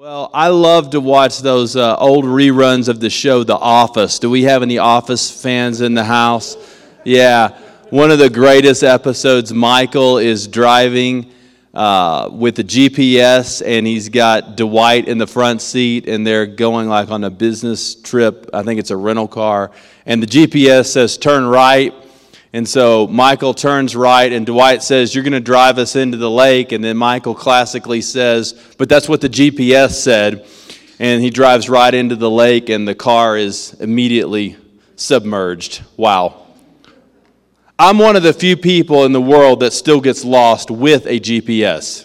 Well, I love to watch those old reruns of the show The Office. Do we have any Office fans in the house? Yeah. One of the greatest episodes, Michael is driving with the GPS, and he's got Dwight in the front seat, and they're going like on a business trip. I think it's a rental car. And the GPS says, turn right. And so Michael turns right, and Dwight says, you're going to drive us into the lake. And then Michael classically says, but that's what the GPS said. And he drives right into the lake, and the car is immediately submerged. Wow. I'm one of the few people in the world that still gets lost with a GPS.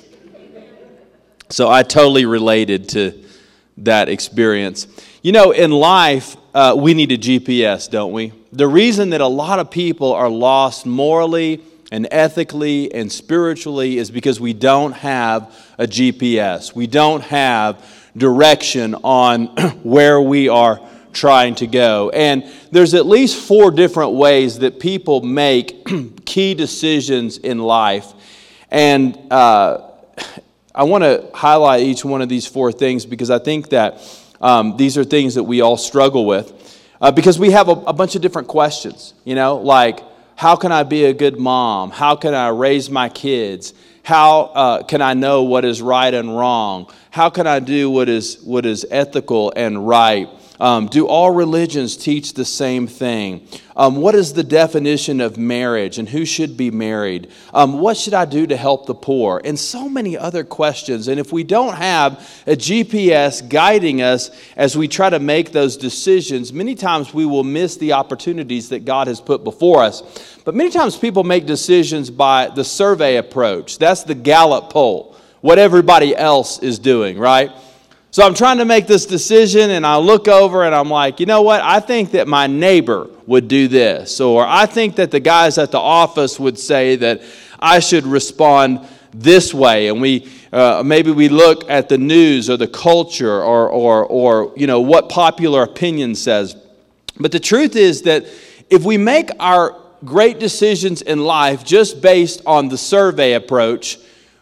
So I totally related to that experience. You know, in life, we need a GPS, don't we? The reason that a lot of people are lost morally and ethically and spiritually is because we don't have a GPS. We don't have direction on where we are trying to go. And there's at least 4 different ways that people make key decisions in life. And I want to highlight each one of these 4 things because I think that these are things that we all struggle with. Because we have a bunch of different questions, like how can I be a good mom? How can I raise my kids? How can I know what is right and wrong? How can I do what is ethical and right? Do all religions teach the same thing? What is the definition of marriage and who should be married? What should I do to help the poor? And so many other questions. And if we don't have a GPS guiding us as we try to make those decisions, many times we will miss the opportunities that God has put before us. But many times people make decisions by the survey approach. That's the Gallup poll, what everybody else is doing, right? So I'm trying to make this decision, and I look over and I'm like, you know what? I think that my neighbor would do this. Or I think that the guys at the office would say that I should respond this way. And maybe we look at the news or the culture or what popular opinion says. But the truth is that if we make our great decisions in life just based on the survey approach,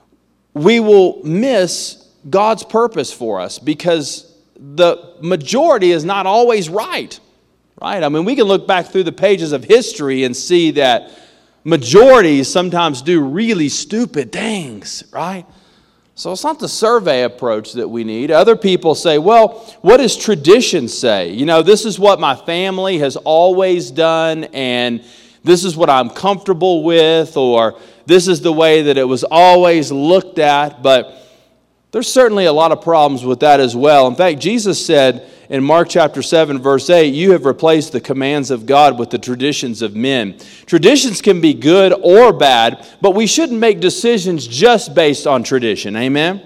we will miss God's purpose for us because the majority is not always right? I mean, we can look back through the pages of history and see that majorities sometimes do really stupid things, right? So it's not the survey approach that we need. Other people say, well, what does tradition say? This is what my family has always done, and this is what I'm comfortable with, or this is the way that it was always looked at, but there's certainly a lot of problems with that as well. In fact, Jesus said in Mark chapter 7, verse 8, you have replaced the commands of God with the traditions of men. Traditions can be good or bad, but we shouldn't make decisions just based on tradition. Amen?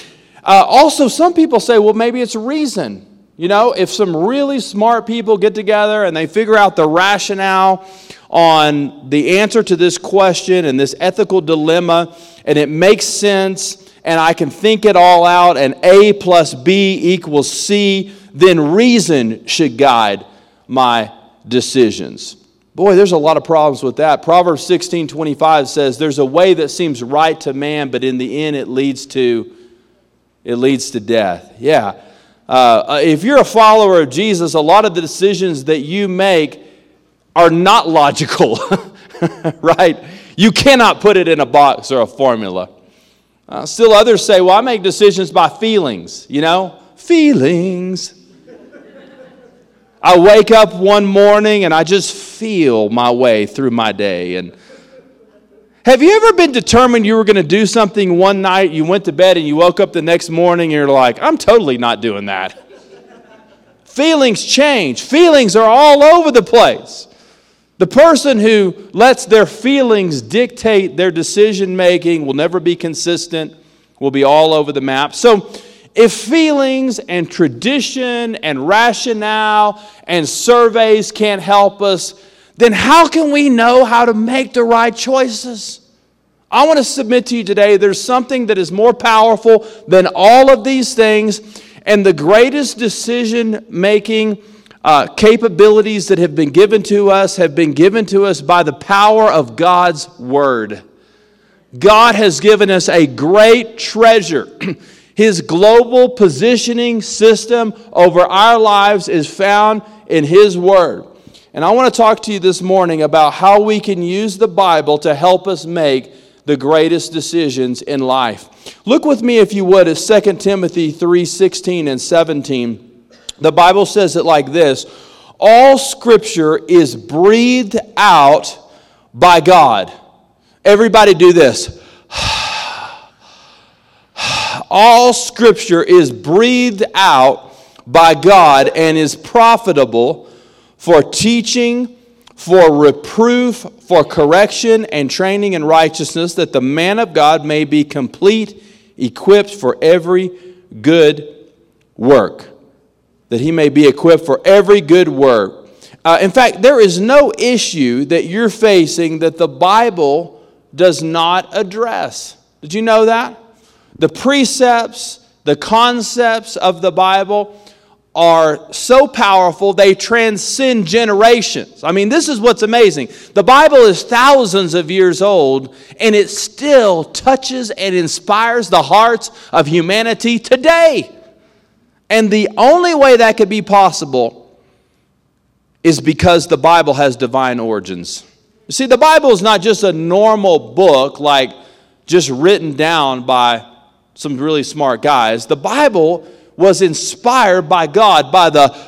Also, some people say, well, maybe it's reason. If some really smart people get together and they figure out the rationale on the answer to this question and this ethical dilemma, and it makes sense, and I can think it all out, and A plus B equals C, then reason should guide my decisions. Boy, there's a lot of problems with that. Proverbs 16:25 says, there's a way that seems right to man, but in the end it leads to death. Yeah. If you're a follower of Jesus, a lot of the decisions that you make are not logical, right? You cannot put it in a box or a formula. Still others say, well, I make decisions by feelings, feelings. I wake up one morning and I just feel my way through my day. And have you ever been determined you were going to do something one night, you went to bed and you woke up the next morning and you're like, I'm totally not doing that. Feelings change. Feelings are all over the place. The person who lets their feelings dictate their decision making will never be consistent, will be all over the map. So if feelings and tradition and rationale and surveys can't help us, then how can we know how to make the right choices? I want to submit to you today, there's something that is more powerful than all of these things, and the greatest decision making capabilities that have been given to us by the power of God's Word. God has given us a great treasure His global positioning system over our lives is found in His Word. And I want to talk to you this morning about how we can use the Bible to help us make the greatest decisions in life. Look with me, if you would, at 2 Timothy 3:16 and 17. The Bible says it like this: all Scripture is breathed out by God. Everybody do this. All Scripture is breathed out by God and is profitable for teaching, for reproof, for correction and training in righteousness, that the man of God may be complete, equipped for every good work. That he may be equipped for every good work. In fact, there is no issue that you're facing that the Bible does not address. Did you know that? The precepts, the concepts of the Bible are so powerful, they transcend generations. I mean, this is what's amazing. The Bible is thousands of years old, and it still touches and inspires the hearts of humanity today. And the only way that could be possible is because the Bible has divine origins. You see, the Bible is not just a normal book, like just written down by some really smart guys. The Bible was inspired by God, by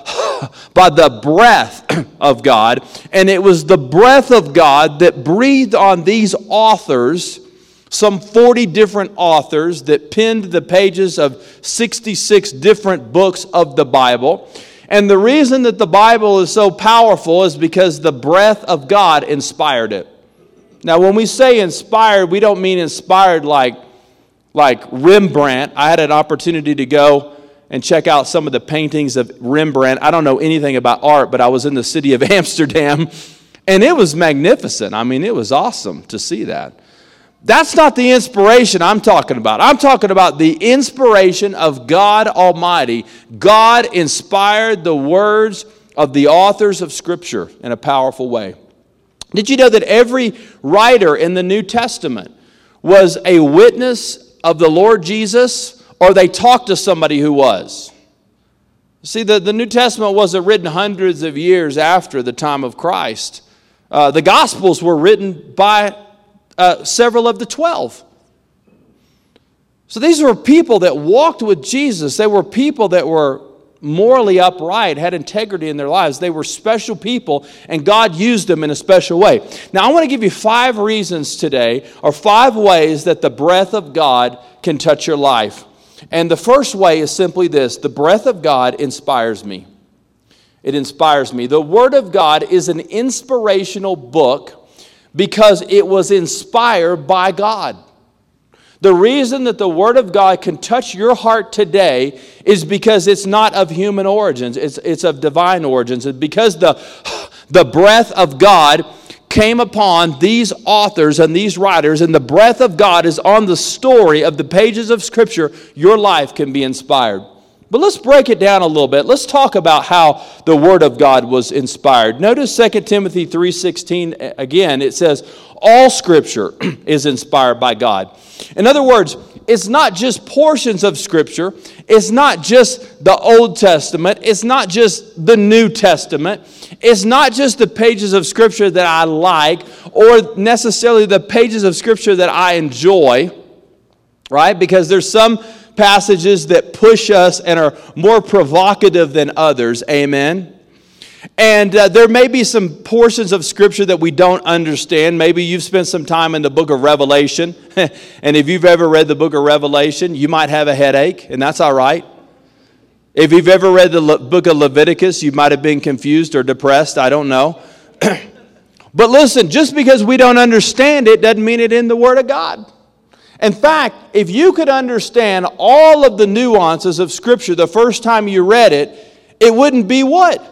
the breath of God. And it was the breath of God that breathed on these authors, some 40 different authors that penned the pages of 66 different books of the Bible. And the reason that the Bible is so powerful is because the breath of God inspired it. Now, when we say inspired, we don't mean inspired like Rembrandt. I had an opportunity to go and check out some of the paintings of Rembrandt. I don't know anything about art, but I was in the city of Amsterdam, and it was magnificent. I mean, it was awesome to see that. That's not the inspiration I'm talking about. I'm talking about the inspiration of God Almighty. God inspired the words of the authors of Scripture in a powerful way. Did you know that every writer in the New Testament was a witness of the Lord Jesus, or they talked to somebody who was? See, the New Testament wasn't written hundreds of years after the time of Christ. The Gospels were written by several of the 12. So these were people that walked with Jesus. They were people that were morally upright, had integrity in their lives. They were special people, and God used them in a special way. Now, I want to give you 5 reasons today, or 5 ways that the breath of God can touch your life. And the first way is simply this: the breath of God inspires me. It inspires me. The Word of God is an inspirational book because it was inspired by God. The reason that the Word of God can touch your heart today is because it's not of human origins. It's of divine origins. It's because the breath of God came upon these authors and these writers, and the breath of God is on the story of the pages of Scripture. Your life can be inspired. But let's break it down a little bit. Let's talk about how the Word of God was inspired. Notice 2 Timothy 3:16 again. It says, all Scripture is inspired by God. In other words, it's not just portions of Scripture. It's not just the Old Testament. It's not just the New Testament. It's not just the pages of Scripture that I like or necessarily the pages of Scripture that I enjoy, right? Because there's some passages that push us and are more provocative than others. Amen. And there may be some portions of Scripture that we don't understand. Maybe you've spent some time in the book of Revelation. And if you've ever read the book of Revelation, you might have a headache, and that's all right. If you've ever read the book of Leviticus, you might have been confused or depressed. I don't know. But listen, just because we don't understand it doesn't mean it in the Word of God. In fact, if you could understand all of the nuances of Scripture the first time you read it, it wouldn't be what?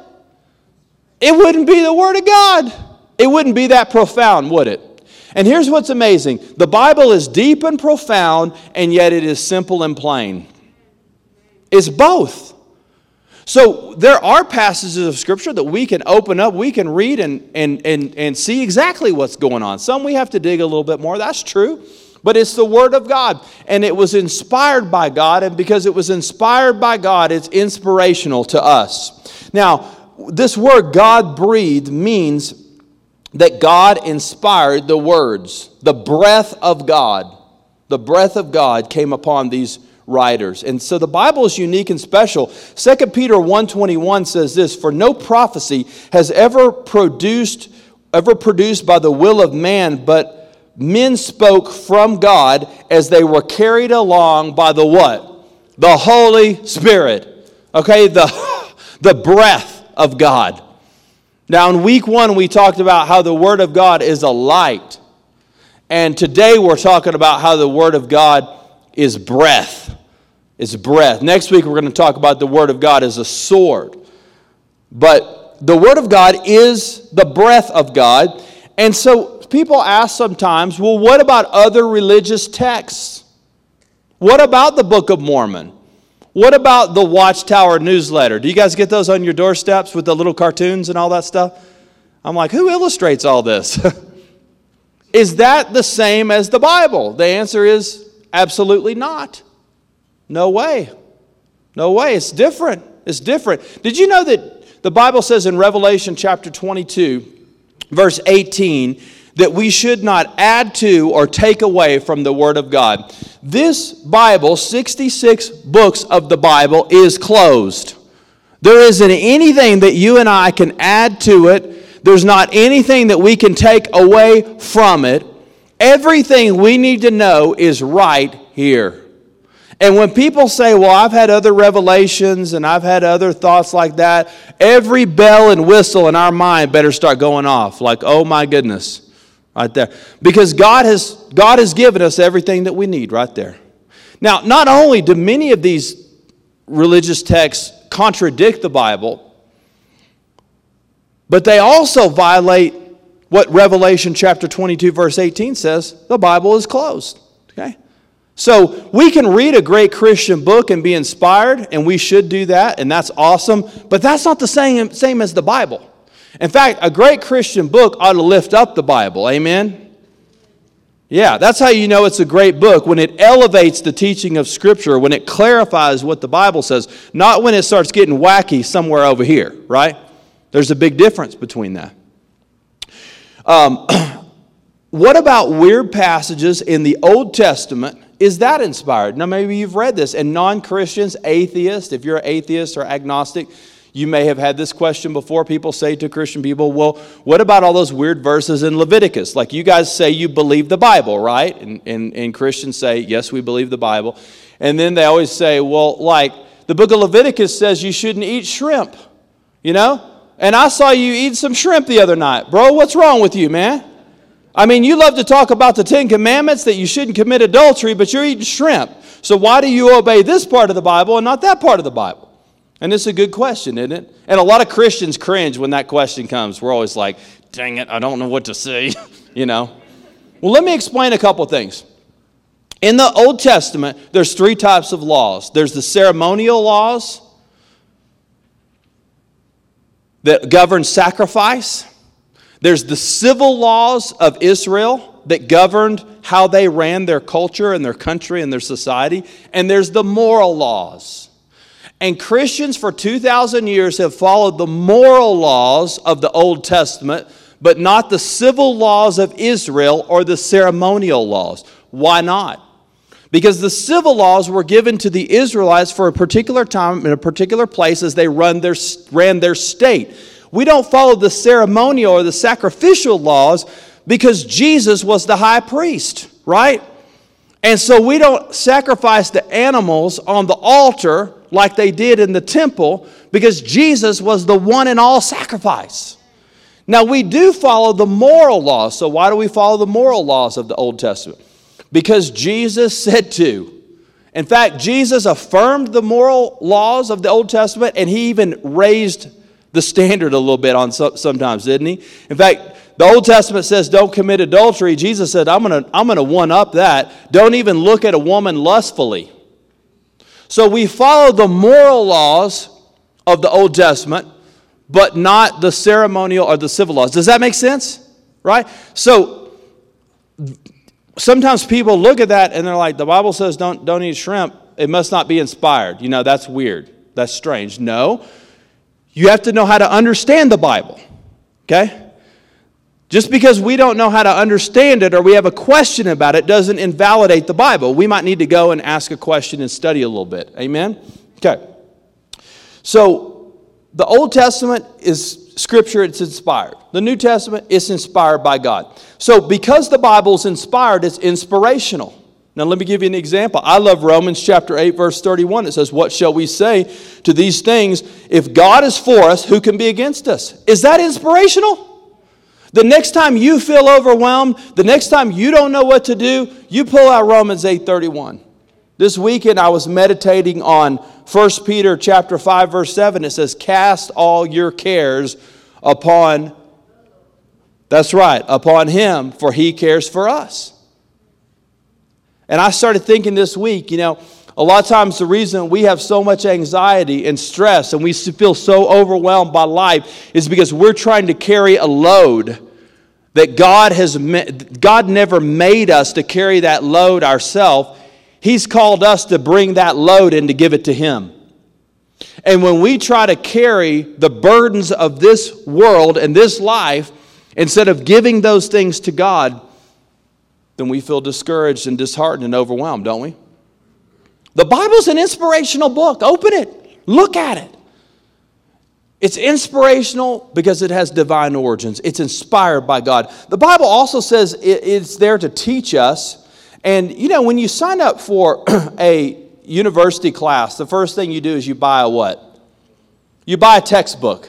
It wouldn't be the Word of God. It wouldn't be that profound, would it? And here's what's amazing. The Bible is deep and profound, and yet it is simple and plain. It's both. So there are passages of Scripture that we can open up, we can read and see exactly what's going on. Some we have to dig a little bit more, that's true. But it's the Word of God, and it was inspired by God, and because it was inspired by God, it's inspirational to us. Now, this word God-breathed means that God inspired the words. The breath of God. The breath of God came upon these writers. And so the Bible is unique and special. 2 Peter 1:21 says this, "For no prophecy has ever produced by the will of man, but men spoke from God as they were carried along by the what? The Holy Spirit." Okay, the breath of God. Now in week 1 we talked about how the Word of God is a light. And today we're talking about how the Word of God is breath. It's breath. Next week we're going to talk about the Word of God as a sword. But the Word of God is the breath of God. And so people ask sometimes, well, what about other religious texts? What about the Book of Mormon? What about the Watchtower newsletter? Do you guys get those on your doorsteps with the little cartoons and all that stuff? I'm like, who illustrates all this? Is that the same as the Bible? The answer is absolutely not. No way. No way. It's different. It's different. Did you know that the Bible says in Revelation chapter 22, verse 18, that we should not add to or take away from the Word of God? This Bible, 66 books of the Bible, is closed. There isn't anything that you and I can add to it. There's not anything that we can take away from it. Everything we need to know is right here. And when people say, well, I've had other revelations and I've had other thoughts like that, every bell and whistle in our mind better start going off. Like, oh my goodness. Right there. Because God has given us everything that we need right there. Now, not only do many of these religious texts contradict the Bible, but they also violate what Revelation chapter 22 verse 18 says, the Bible is closed. Okay? So we can read a great Christian book and be inspired, and we should do that, and that's awesome, but that's not the same as the Bible. In fact, a great Christian book ought to lift up the Bible. Amen? Yeah, that's how you know it's a great book, when it elevates the teaching of Scripture, when it clarifies what the Bible says, not when it starts getting wacky somewhere over here, right? There's a big difference between that. What about weird passages in the Old Testament? Is that inspired? Now, maybe you've read this, and non-Christians, atheists, if you're an atheist or agnostic, you may have had this question before. People say to Christian people, well, what about all those weird verses in Leviticus? Like, you guys say you believe the Bible, right? And Christians say, yes, we believe the Bible. And then they always say, well, like, the book of Leviticus says you shouldn't eat shrimp, you know? And I saw you eat some shrimp the other night. Bro, what's wrong with you, man? I mean, you love to talk about the 10 Commandments, that you shouldn't commit adultery, but you're eating shrimp. So why do you obey this part of the Bible and not that part of the Bible? And it's a good question, isn't it? And a lot of Christians cringe when that question comes. We're always like, dang it, I don't know what to say, you know. Well, let me explain a couple things. In the Old Testament, there's 3 types of laws. There's the ceremonial laws that govern sacrifice. There's the civil laws of Israel that governed how they ran their culture and their country and their society. And there's the moral laws. And Christians for 2,000 years have followed the moral laws of the Old Testament, but not the civil laws of Israel or the ceremonial laws. Why not? Because the civil laws were given to the Israelites for a particular time in a particular place as they ran their state. We don't follow the ceremonial or the sacrificial laws because Jesus was the high priest, right? And so we don't sacrifice the animals on the altar like they did in the temple, because Jesus was the one and all sacrifice. Now, we do follow the moral laws. So why do we follow the moral laws of the Old Testament? Because Jesus said to. In fact, Jesus affirmed the moral laws of the Old Testament, and he even raised the standard a little bit on sometimes, didn't he? In fact, the Old Testament says don't commit adultery. Jesus said, I'm gonna one up that. Don't even look at a woman lustfully. So we follow the moral laws of the Old Testament, but not the ceremonial or the civil laws. Does that make sense? Right? So sometimes people look at that and they're like, the Bible says don't eat shrimp. It must not be inspired. That's weird. That's strange. No, you have to know how to understand the Bible, okay? Just because we don't know how to understand it or we have a question about it doesn't invalidate the Bible. We might need to go and ask a question and study a little bit. Amen? Okay. So the Old Testament is Scripture, it's inspired. The New Testament is inspired by God. So because the Bible is inspired, it's inspirational. Now let me give you an example. I love Romans chapter 8, verse 31. It says, what shall we say to these things? If God is for us, who can be against us? Is that inspirational? The next time you feel overwhelmed, the next time you don't know what to do, you pull out Romans 8:31. This weekend I was meditating on 1 Peter chapter 5, verse 7. It says, cast all your cares upon, that's right, upon Him, for He cares for us. And I started thinking this week, a lot of times the reason we have so much anxiety and stress and we feel so overwhelmed by life is because we're trying to carry a load that God never made us to carry that load ourselves. He's called us to bring that load and to give it to Him. And when we try to carry the burdens of this world and this life, instead of giving those things to God, then we feel discouraged and disheartened and overwhelmed, don't we? The Bible's an inspirational book. Open it. Look at it. It's inspirational because it has divine origins. It's inspired by God. The Bible also says it's there to teach us. And, when you sign up for a university class, the first thing you do is you buy a what? You buy a textbook.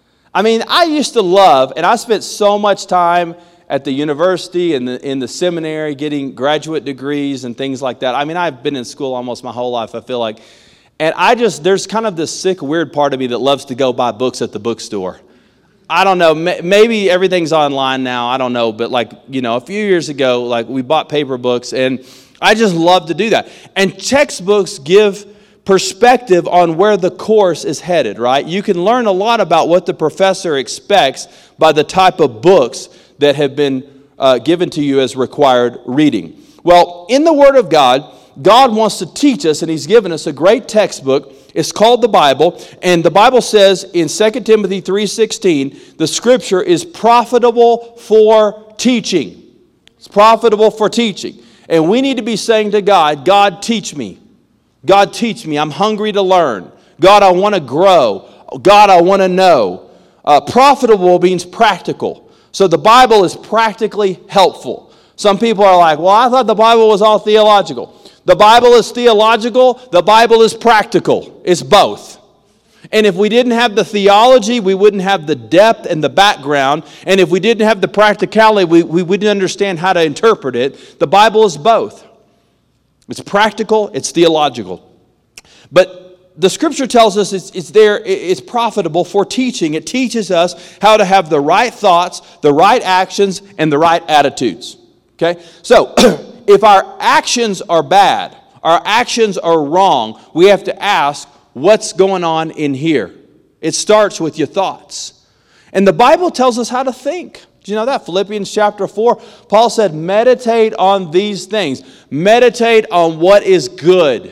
I used to love, and I spent so much time at the university and in the seminary getting graduate degrees and things like that. I've been in school almost my whole life, I feel like. And there's kind of this sick, weird part of me that loves to go buy books at the bookstore. I don't know, maybe everything's online now, I don't know. But a few years ago, we bought paper books and I just love to do that. And textbooks give perspective on where the course is headed, right? You can learn a lot about what the professor expects by the type of books that have been given to you as required reading. Well, in the Word of God, God wants to teach us, and He's given us a great textbook. It's called the Bible, and the Bible says in 2 Timothy 3:16, the Scripture is profitable for teaching. It's profitable for teaching. And we need to be saying to God, God, teach me. God, teach me. I'm hungry to learn. God, I want to grow. God, I want to know. Profitable means practical. So the Bible is practically helpful. Some people are like, well, I thought the Bible was all theological. The Bible is theological. The Bible is practical. It's both. And if we didn't have the theology, we wouldn't have the depth and the background. And if we didn't have the practicality, we wouldn't understand how to interpret it. The Bible is both. It's practical. It's theological. But the Scripture tells us it's profitable for teaching. It teaches us how to have the right thoughts, the right actions, and the right attitudes. Okay? So, if our actions are bad, our actions are wrong, we have to ask, what's going on in here? It starts with your thoughts. And the Bible tells us how to think. Do you know that? Philippians chapter 4, Paul said, meditate on these things. Meditate on what is good.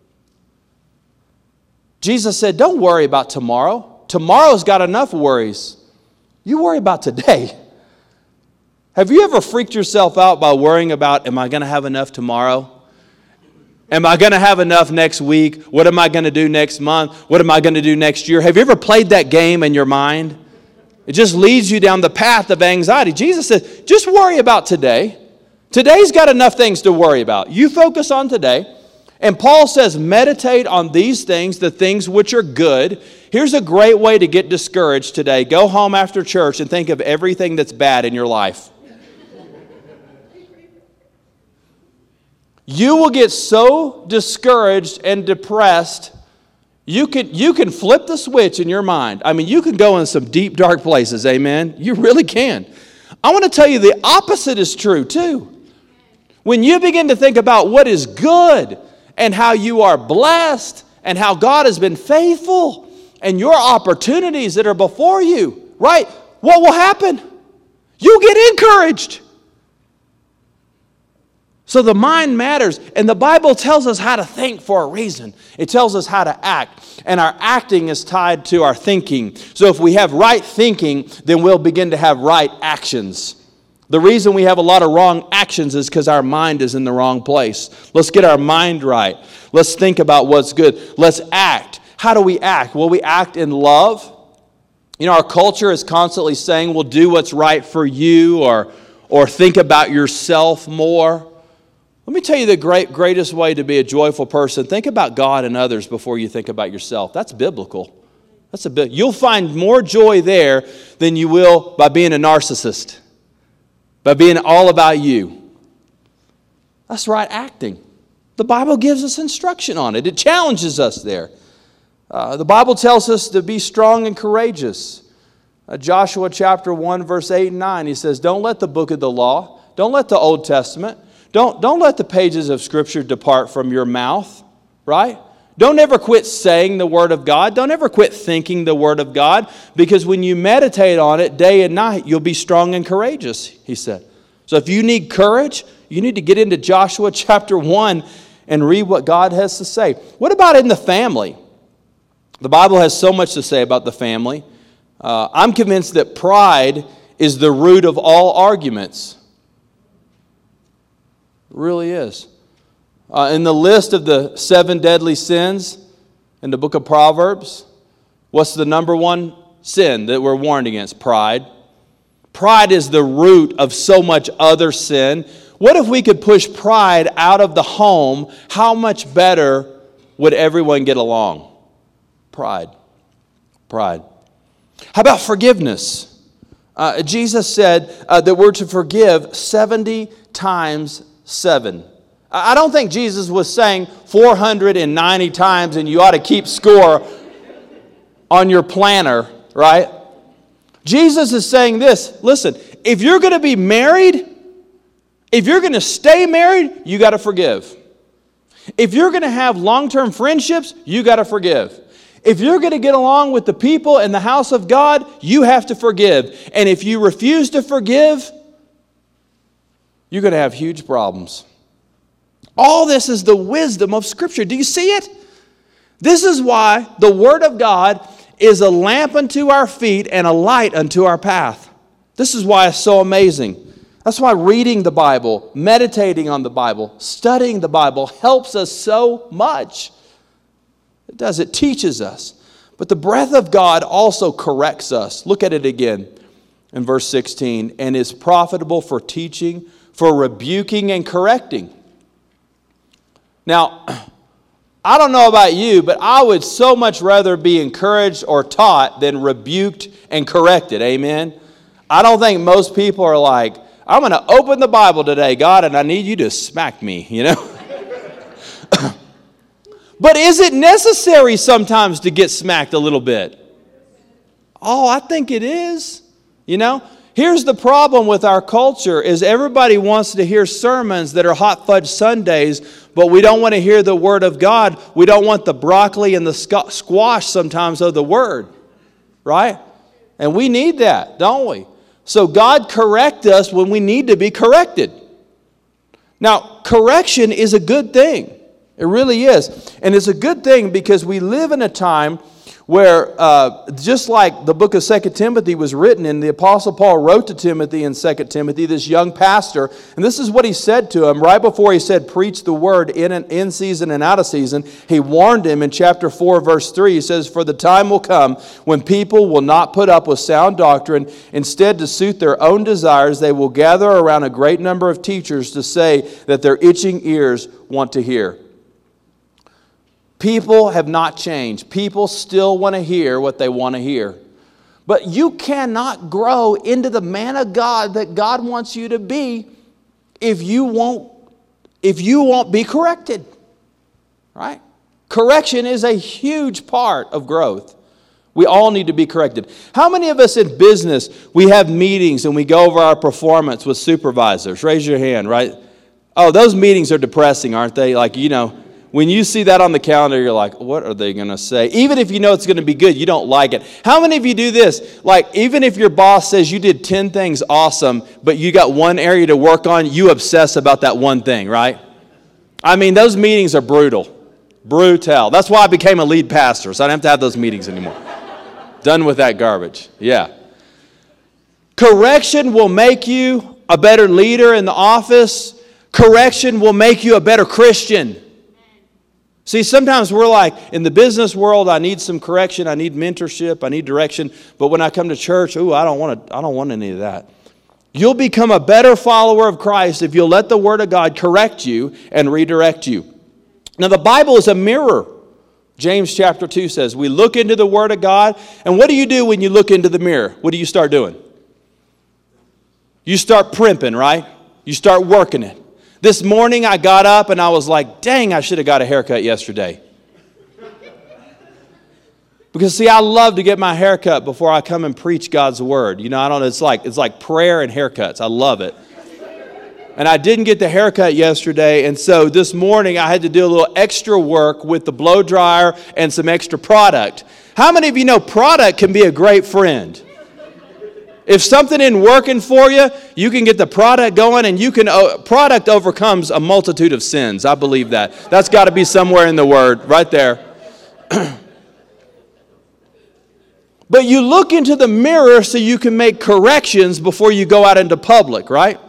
Jesus said, don't worry about tomorrow. Tomorrow's got enough worries. You worry about today. Have you ever freaked yourself out by worrying about, am I going to have enough tomorrow? Am I going to have enough next week? What am I going to do next month? What am I going to do next year? Have you ever played that game in your mind? It just leads you down the path of anxiety. Jesus said, just worry about today. Today's got enough things to worry about. You focus on today. And Paul says, meditate on these things, the things which are good. Here's a great way to get discouraged today. Go home after church and think of everything that's bad in your life. You will get so discouraged and depressed, you can flip the switch in your mind. You can go in some deep, dark places, amen? You really can. I want to tell you the opposite is true too. When you begin to think about what is good, and how you are blessed, and how God has been faithful, and your opportunities that are before you, right? What will happen? You get encouraged. So the mind matters, and the Bible tells us how to think for a reason. It tells us how to act, and our acting is tied to our thinking. So if we have right thinking, then we'll begin to have right actions. The reason we have a lot of wrong actions is because our mind is in the wrong place. Let's get our mind right. Let's think about what's good. Let's act. How do we act? Well, we act in love. You know, our culture is constantly saying, well, do what's right for you, or think about yourself more. Let me tell you the greatest way to be a joyful person. Think about God and others before you think about yourself. That's biblical. You'll find more joy there than you will by being a narcissist, by being all about you. That's right acting. The Bible gives us instruction on it. It challenges us there. The Bible tells us to be strong and courageous. Joshua chapter 1, verse 8 and 9, he says, don't let the book of the law, don't let the Old Testament, don't let the pages of Scripture depart from your mouth, right? Don't ever quit saying the Word of God. Don't ever quit thinking the Word of God, because when you meditate on it day and night, you'll be strong and courageous, he said. So if you need courage, you need to get into Joshua chapter 1 and read what God has to say. What about in the family? The Bible has so much to say about the family. I'm convinced that pride is the root of all arguments. It really is. In the list of the 7 deadly sins in the book of Proverbs, what's the number one sin that we're warned against? Pride. Pride is the root of so much other sin. What if we could push pride out of the home? How much better would everyone get along? Pride. Pride. How about forgiveness? Jesus said that we're to forgive 70 times 7. I don't think Jesus was saying 490 times and you ought to keep score on your planner, right? Jesus is saying this, listen, if you're going to be married, if you're going to stay married, you got to forgive. If you're going to have long-term friendships, you got to forgive. If you're going to get along with the people in the house of God, you have to forgive. And if you refuse to forgive, you're going to have huge problems. All this is the wisdom of Scripture. Do you see it? This is why the Word of God is a lamp unto our feet and a light unto our path. This is why it's so amazing. That's why reading the Bible, meditating on the Bible, studying the Bible helps us so much. It does. It teaches us. But the breath of God also corrects us. Look at it again in verse 16. And is profitable for teaching, for rebuking and correcting. Now, I don't know about you, but I would so much rather be encouraged or taught than rebuked and corrected. Amen? I don't think most people are like, I'm going to open the Bible today, God, and I need you to smack me, you know? But is it necessary sometimes to get smacked a little bit? Oh, I think it is. You know, here's the problem with our culture is everybody wants to hear sermons that are hot fudge sundaes, but we don't want to hear the Word of God. We don't want the broccoli and the squash sometimes of the Word, right? And we need that, don't we? So God correct us when we need to be corrected. Now, correction is a good thing. It really is. And it's a good thing because we live in a time where, just like the book of 2 Timothy was written, and the Apostle Paul wrote to Timothy in 2 Timothy, this young pastor, and this is what he said to him right before he said, preach the word in season and out of season. He warned him in chapter 4, verse 3. He says, for the time will come when people will not put up with sound doctrine. Instead, to suit their own desires, they will gather around a great number of teachers to say that their itching ears want to hear. People have not changed. People still want to hear what they want to hear. But you cannot grow into the man of God that God wants you to be if you won't be corrected. Right? Correction is a huge part of growth. We all need to be corrected. How many of us in business, we have meetings and we go over our performance with supervisors? Raise your hand, right? Oh, those meetings are depressing, aren't they? Like, you know, When you see that on the calendar, you're like, what are they going to say? Even if you know it's going to be good, you don't like it. How many of you do this? Like, even if your boss says you did 10 things awesome, but you got one area to work on, you obsess about that one thing, right? I mean, those meetings are brutal. Brutal. That's why I became a lead pastor, so I don't have to have those meetings anymore. Done with that garbage. Yeah. Correction will make you a better leader in the office. Correction will make you a better Christian. See, sometimes we're like, in the business world, I need some correction, I need mentorship, I need direction. But when I come to church, I don't want any of that. You'll become a better follower of Christ if you'll let the Word of God correct you and redirect you. Now, the Bible is a mirror. James chapter 2 says, we look into the Word of God, and what do you do when you look into the mirror? What do you start doing? You start primping, right? You start working it. This morning I got up and I was like, dang, I should have got a haircut yesterday. Because see, I love to get my haircut before I come and preach God's Word. You know, I don't know, it's like prayer and haircuts. I love it. And I didn't get the haircut yesterday, and so this morning I had to do a little extra work with the blow dryer and some extra product. How many of you know product can be a great friend? If something isn't working for you, you can get the product going, and product overcomes a multitude of sins. I believe that. That's got to be somewhere in the Word, right there. But you look into the mirror so you can make corrections before you go out into public, right?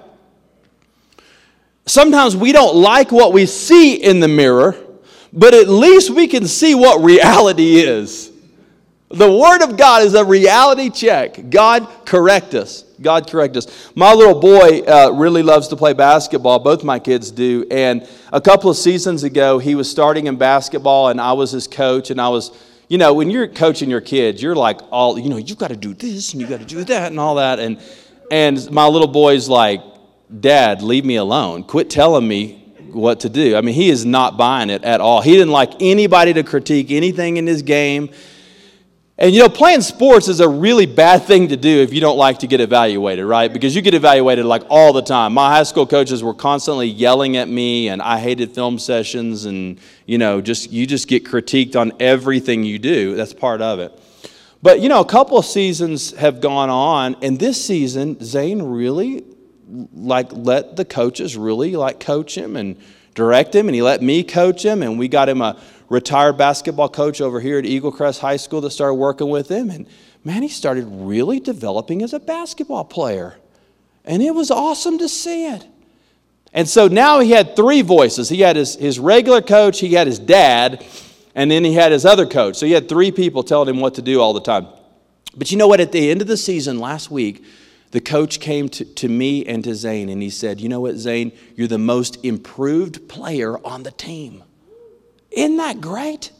Sometimes we don't like what we see in the mirror, but at least we can see what reality is. The Word of God is a reality check. God, correct us. God, correct us. My little boy really loves to play basketball. Both my kids do. And a couple of seasons ago, he was starting in basketball, and I was his coach. And I was, you know, when you're coaching your kids, you're like, you've got to do this, and you've got to do that, and all that. And my little boy's like, Dad, leave me alone. Quit telling me what to do. I mean, he is not buying it at all. He didn't like anybody to critique anything in his game. And you know, playing sports is a really bad thing to do if you don't like to get evaluated, right? Because you get evaluated like all the time. My high school coaches were constantly yelling at me, and I hated film sessions, and you just get critiqued on everything you do. That's part of it. But you know, a couple of seasons have gone on, and this season, Zane really let the coaches really coach him and direct him, and he let me coach him, and we got him a retired basketball coach over here at Eagle Crest High School that started working with him. And man, he started really developing as a basketball player. And it was awesome to see it. And so now he had three voices. He had his regular coach, he had his dad, and then he had his other coach. So he had three people telling him what to do all the time. But you know what? At the end of the season last week, the coach came to me and to Zane, and he said, you know what, Zane? You're the most improved player on the team. Isn't that great?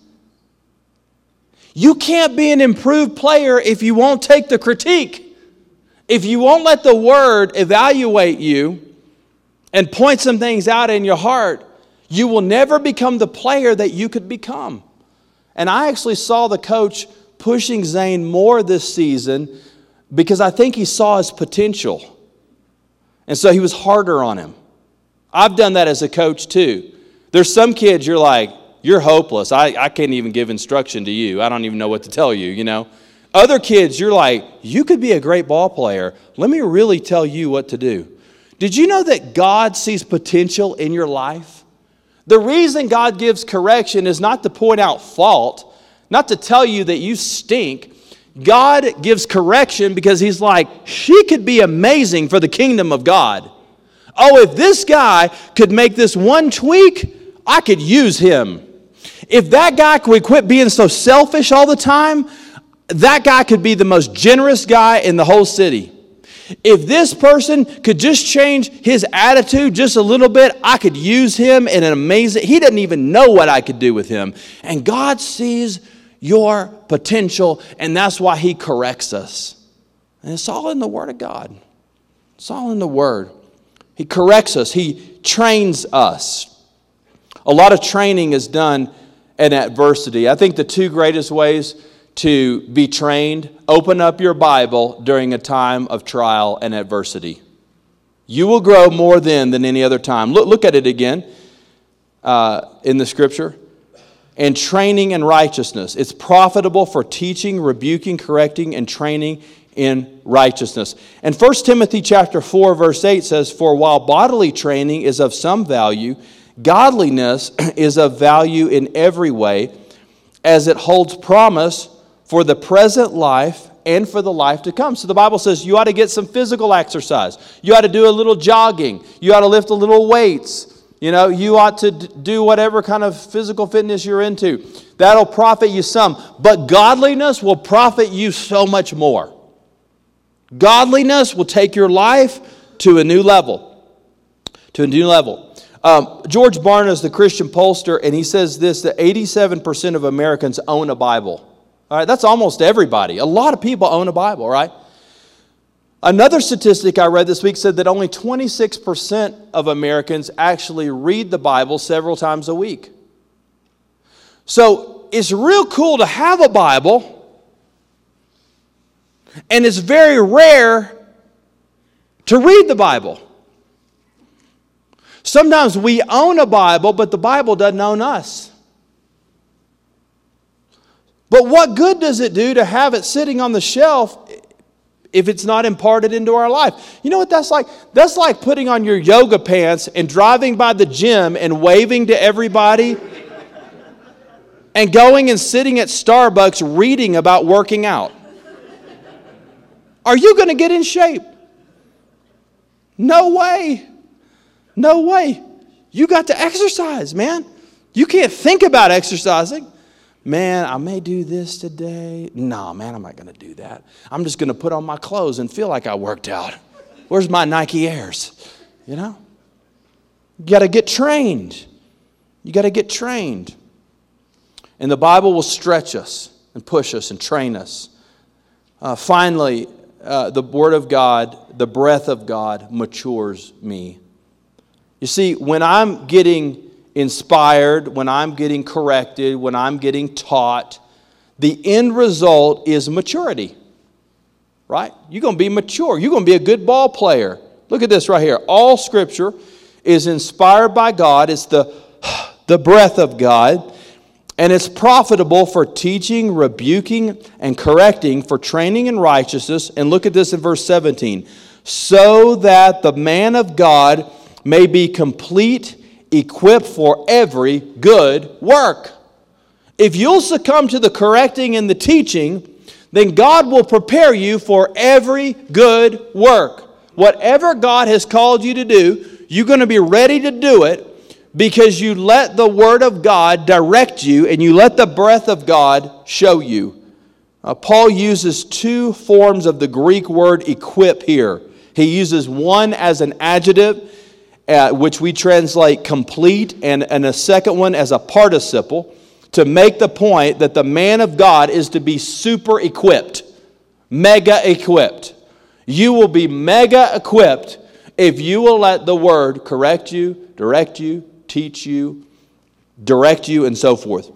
You can't be an improved player if you won't take the critique. If you won't let the Word evaluate you and point some things out in your heart, you will never become the player that you could become. And I actually saw the coach pushing Zane more this season because I think he saw his potential. And so he was harder on him. I've done that as a coach too. There's some kids you're like, you're hopeless. I can't even give instruction to you. I don't even know what to tell you, you know. Other kids, you're like, you could be a great ball player. Let me really tell you what to do. Did you know that God sees potential in your life? The reason God gives correction is not to point out fault, not to tell you that you stink. God gives correction because He's like, she could be amazing for the kingdom of God. Oh, if this guy could make this one tweak, I could use him. If that guy could quit being so selfish all the time, that guy could be the most generous guy in the whole city. If this person could just change his attitude just a little bit, I could use him in an amazing... He doesn't even know what I could do with him. And God sees your potential, and that's why He corrects us. And it's all in the Word of God. It's all in the Word. He corrects us. He trains us. A lot of training is done in adversity. I think the two greatest ways to be trained, open up your Bible during a time of trial and adversity. You will grow more then than any other time. Look at it again. in the Scripture. And training in righteousness. It's profitable for teaching, rebuking, correcting, and training in righteousness. And 1 Timothy chapter 4, verse 8 says, "For while bodily training is of some value, godliness is of value in every way, as it holds promise for the present life and for the life to come." So the Bible says you ought to get some physical exercise. You ought to do a little jogging. You ought to lift a little weights. You ought to do whatever kind of physical fitness you're into. That'll profit you some. But godliness will profit you so much more. Godliness will take your life to a new level. To a new level. George Barna is the Christian pollster, and he says this, that 87% of Americans own a Bible. All right, that's almost everybody. A lot of people own a Bible, right? Another statistic I read this week said that only 26% of Americans actually read the Bible several times a week. So it's real cool to have a Bible, and it's very rare to read the Bible. Sometimes we own a Bible, but the Bible doesn't own us. But what good does it do to have it sitting on the shelf if it's not imparted into our life? You know what that's like? That's like putting on your yoga pants and driving by the gym and waving to everybody and going and sitting at Starbucks reading about working out. Are you going to get in shape? No way. No way. You got to exercise, man. You can't think about exercising. Man, I may do this today. No, man, I'm not going to do that. I'm just going to put on my clothes and feel like I worked out. Where's my Nike Airs? You got to get trained. You got to get trained. And the Bible will stretch us and push us and train us. Finally, the Word of God, the breath of God matures me. You see, when I'm getting inspired, when I'm getting corrected, when I'm getting taught, the end result is maturity. Right? You're going to be mature. You're going to be a good ball player. Look at this right here. All Scripture is inspired by God. It's the breath of God. And it's profitable for teaching, rebuking, and correcting, for training in righteousness. And look at this in verse 17. So that the man of God may be complete, equipped for every good work. If you'll succumb to the correcting and the teaching, then God will prepare you for every good work. Whatever God has called you to do, you're going to be ready to do it because you let the Word of God direct you and you let the breath of God show you. Paul uses two forms of the Greek word equip here. He uses one as an adjective, which we translate complete, and a second one as a participle, to make the point that the man of God is to be super equipped, mega equipped. You will be mega equipped if you will let the Word correct you, direct you, teach you, direct you, and so forth.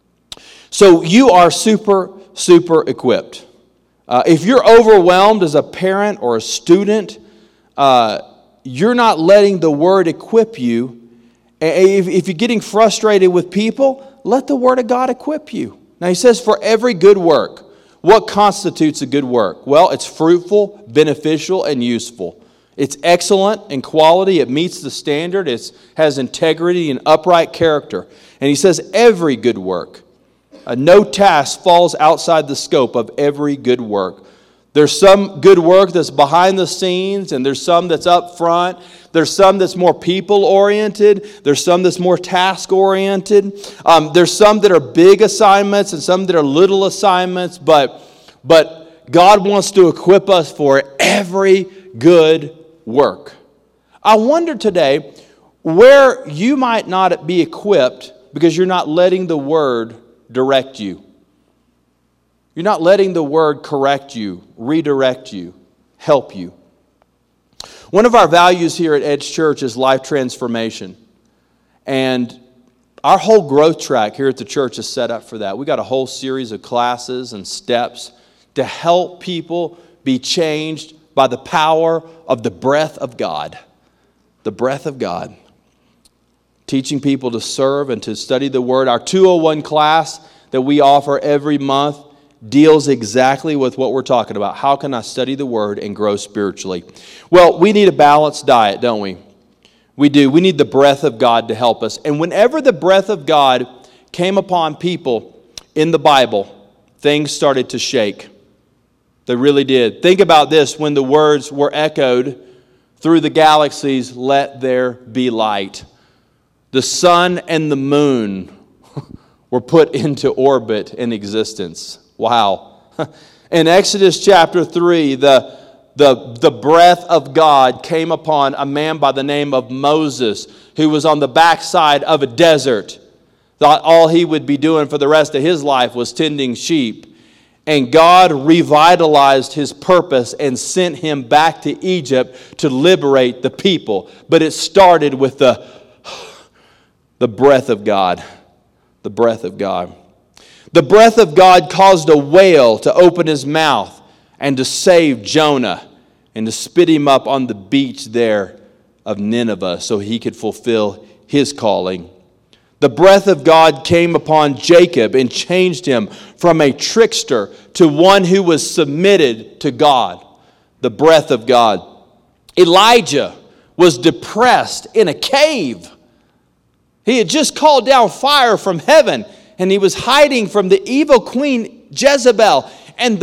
So you are super equipped. If you're overwhelmed as a parent or a student, you're not letting the Word equip you. If you're getting frustrated with people, let the Word of God equip you. Now he says for every good work. What constitutes a good work? Well, it's fruitful, beneficial, and useful. It's excellent in quality. It meets the standard. It has integrity and upright character. And he says every good work. No task falls outside the scope of every good work. There's some good work that's behind the scenes, and there's some that's up front. There's some that's more people-oriented. There's some that's more task-oriented. There's some that are big assignments and some that are little assignments, but God wants to equip us for every good work. I wonder today where you might not be equipped because you're not letting the Word direct you. You're not letting the Word correct you, redirect you, help you. One of our values here at Edge Church is life transformation. And our whole growth track here at the church is set up for that. We got a whole series of classes and steps to help people be changed by the power of the breath of God. The breath of God. teaching people to serve and to study the Word. Our 201 class that we offer every month deals exactly with what we're talking about. How can I study the Word and grow spiritually? Well, we need a balanced diet, don't we? We do. We need the breath of God to help us. And whenever the breath of God came upon people in the Bible, things started to shake. They really did. Think about this when the words were echoed through the galaxies, "Let there be light." The sun and the moon were put into orbit in existence. Wow. In Exodus chapter 3, the breath of God came upon a man by the name of Moses, who was on the backside of a desert. Thought all he would be doing for the rest of his life was tending sheep. And God revitalized his purpose and sent him back to Egypt to liberate the people. But it started with the breath of God. The breath of God. The breath of God caused a whale to open his mouth and to save Jonah and to spit him up on the beach there of Nineveh so he could fulfill his calling. The breath of God came upon Jacob and changed him from a trickster to one who was submitted to God. The breath of God. Elijah was depressed in a cave. He had just called down fire from heaven, and he was hiding from the evil queen Jezebel. And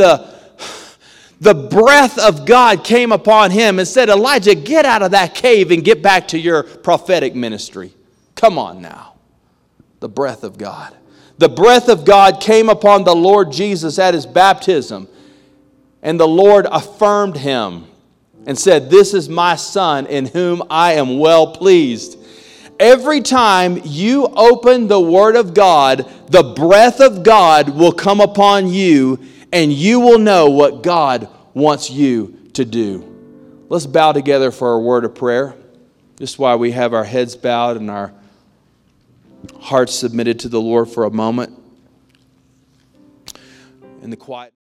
the breath of God came upon him and said, "Elijah, get out of that cave and get back to your prophetic ministry." Come on now. The breath of God. The breath of God came upon the Lord Jesus at his baptism. And the Lord affirmed him and said, "This is my Son in whom I am well pleased." Every time you open the Word of God, the breath of God will come upon you and you will know what God wants you to do. Let's bow together for a word of prayer. Just while we have our heads bowed and our hearts submitted to the Lord for a moment. In the quiet